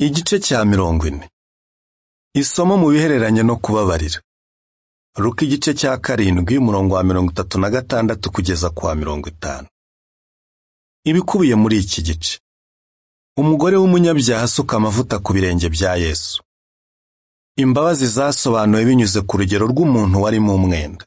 Igice cya 40. Isomo mu bihereranye no kubabarira. Luka igice cya 7 umurongo wa 36 kugeza kwa 50. Ibikubiye muri iki gice. Umugore w'umunyabyaha asuka amavuta ku birenge bya Yesu. Imbabazi zasobanuwe binyuze ku rugero rw'umuntu wari mu mwenda.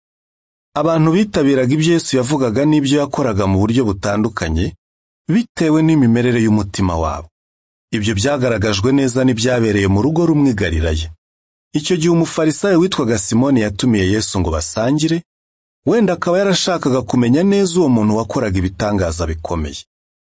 Abantu bitabiraga ibyo Yesu yavugaga n'ibyo yakoraga mu buryo butandukanye, bitewe n'imimerere y'umutima wabo. Ibyo byagaragajwe neza n'ibyabereye mu rugo rumwe i Galilaya. Icyo gihe umufarisayo witwaga Simoni yatumiye Yesu ngo basangire, wenda akaba yarashakaga kumenya neza uwo muntu wakoraga ibitangaza bikomeye.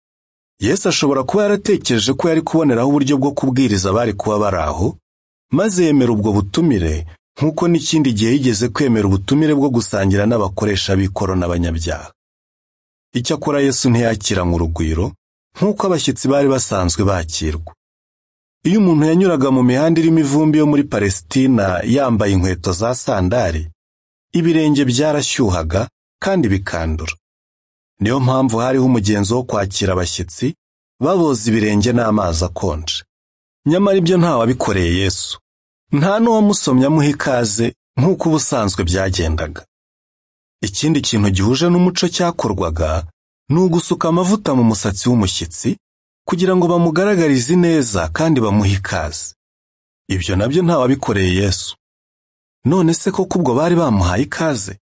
Yesu ashobora kuba yaratekereje ko yari kuboneraho uburyo bwo kubwiriza abari kuba bari aho, maze yemera ubwo butumire, nk'uko n'ikindi gihe yigeze kwemera ubutumire bwo gusangira n'abakoresha b'ikoro n'abanyabyaha. Icyakora Yesu ntiyakiranywe urugwiro, nk'uko abashyitsi bari basanzwe bakirwa. Iyo umuntu yanyuraga mu mihanda irimo ivumbi yo muri Palestina yambaye inkweto za sandari, ibirenge byarashyuhaga kandi bikandura. Niyo mpamvu hariho umugenzo wo kwakira abashyitsi, baboza ibirenge n'amazi akonje. Nyamara ibyo ntawabikoreye Yesu. Nta n'uwamusomye amuha ikaze nk'uko ubusanzwe byagendaga. Ikindi kintu gihuje n'umuco cyakorwaga ni ugusuka amavuta mu musatsi w'umushyitsi kugira ngo bamugaragarize neza kandi bamuhe ikaze. Ibyo nabyo ntawabikoreye Yesu. None se koko ubwo bari bamuhaye ikaze?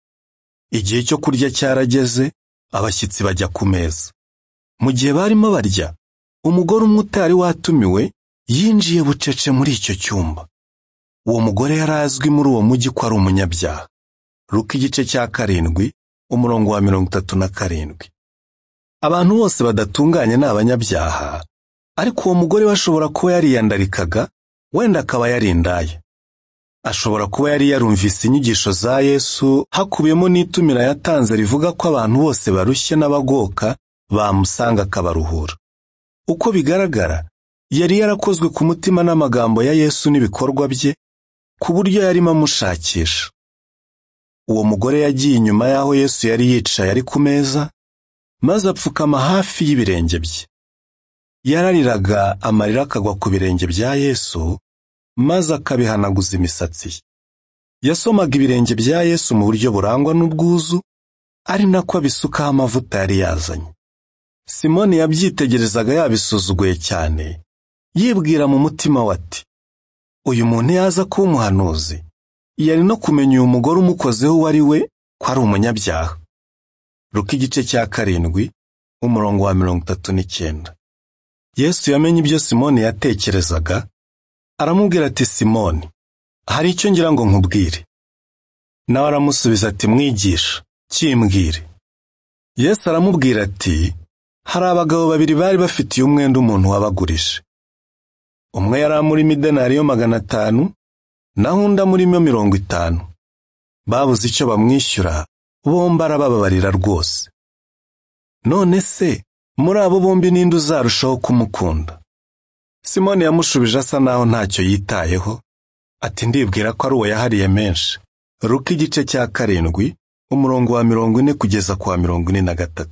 Igihe cyo kurya cyarageze, abashyitsi bajya ku meza. Mu gihe barimo barya, umugore umwe utari watumiwe yinjiye bucece muri icyo cyumba. Uwo mugore yari azwi muri uwo mujyi ko ari umunyabyaha. Luka igice cya 7 umurongo wa 37. Abantu bose badatunganye ni abanyabyaha, ariko uwo mugore bashobora kuba yariyandarikaga, wenda akaba yari indaya. Ashobora kuba yari yarumvise inyigisho za Yesu, hakubiyemo n'itumira yatanze rivuga ko abantu bose barushye n'abagoka bamusanga akabaruhura. Uko bigaragara, yari yarakozwe ku mutima n'amagambo ya Yesu n'ibikorwa bye, ku buryo yarimo amushakisha. Uwo mugore yagiye inyuma y'aho Yesu yari yicaye ari ku meza, maze apfukama hafi y'ibirenge bye. Yarariraga amarira akagwa ku birenge bya Yesu, maze akabihanaguza imisatsi ye. Yasomaga ibirenge bya Yesu mu buryo burangwa n'ubwuzu, ari nako abisukaho amavuta yari yazanye. Simoni yabyitegerezaga yabisuzuguye cyane, yibwira mu mutima we ati, uyu muntu yaza kuba umuhanuzi, yari no kumenya uyu mugore umukozeho uwo ari we ko ari umunyabyaha. Luka igice cya 7 umurongo wa 39. Yesu yamenye ibyo Simoni yatekerezaga, aramubwira ati, Simoni, hari icyo ngira ngo nkubwire. Nawe aramusubiza ati, mwigisha, kimbwire. Yesu aramubwira ati, hari abagabo babiri bari bafitiye umwenda umuntu wabagurije. Umwe yari amurimo idenariyo 500, naho undi amurimo 50. Babuze icyo bamwishyura, bombi arabababarira rwose. None se, muri abo bombi ninde uzarushaho kumukunda? Simoni yamushubije asa naho ntacyo yitayeho, ati, ndibwira ko ari uwo yahariye menshi. Luka igice cya 7 umurongo wa 40 kugeza kwa 43.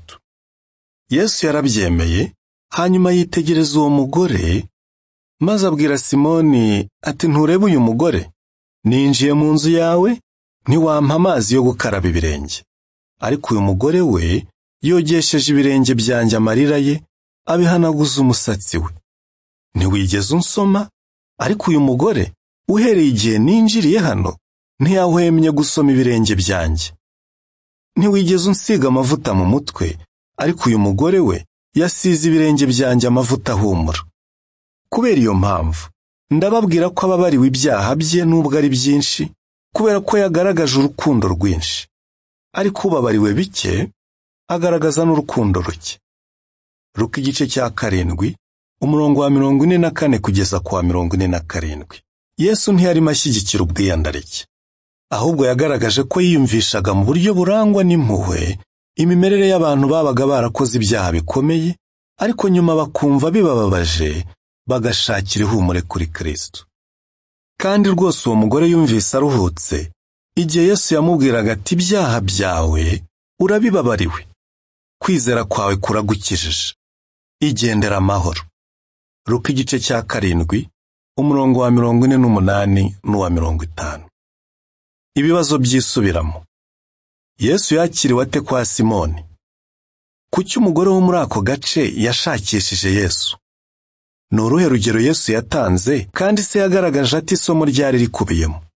Yesu yarabyemeye, hanyuma yitegereza uwo mugore, maze abwira Simoni ati, nturebe uyu mugore? Ninjiye mu nzu yawe, ntiwampa amazi yo gukaraba ibirenge. Ariko uyu mugore we yogesheje ibirenge byanjye amarira ye, abihanaguza umusatsi we. Ntiwigeze unsoma, ariko uyu mugore, uhereye igihe ninjiriye hano, ntiyahwemye gusoma ibirenge byanjye. Ntiwigeze unsiga amavuta mu mutwe, ariko uyu mugore we yasize ibirenge byanjye amavuta ahumura. Kubera iyo mpamvu, ndababwira ko ababariwe ibyaha bye nubwo ari byinshi, kubera ko yagaragaje urukundo rwinshi. Ariko ubabariwe bike, agaragaza n'urukundo ruke. Luka igice cya 7 umurongo wa 44 kugeza kwa 47. Yesu ntiyarimo ashyigikira ubwiyandarike, ahubwo yagaragaje ko yiyumvishaga mu buryo burangwa n'impuhwe imimerere y'abantu babaga barakoze ibyaha bikomeye, ariko nyuma bakumva bibababaje, bagashakira ihumure kuri Kristo. Kandi rwose uwo mugore yumvise aruhutse, igihe Yesu yamubwiraga ati, ibyaha byawe urabibabariwe, kwizera kwawe kuragukijije, igendera amahoro. Luka igice cya 7 umurongo wa 48 n'uwa 50. Ibibazo byisubiramo. Yesu yakiriwe ate kwa Simoni? Kuki umugore wo muri ako gace yashakishije Yesu? Ni uruhe rugero Yesu yatanze kandi se yagaragaje ati isomo ryari rikubiyemo?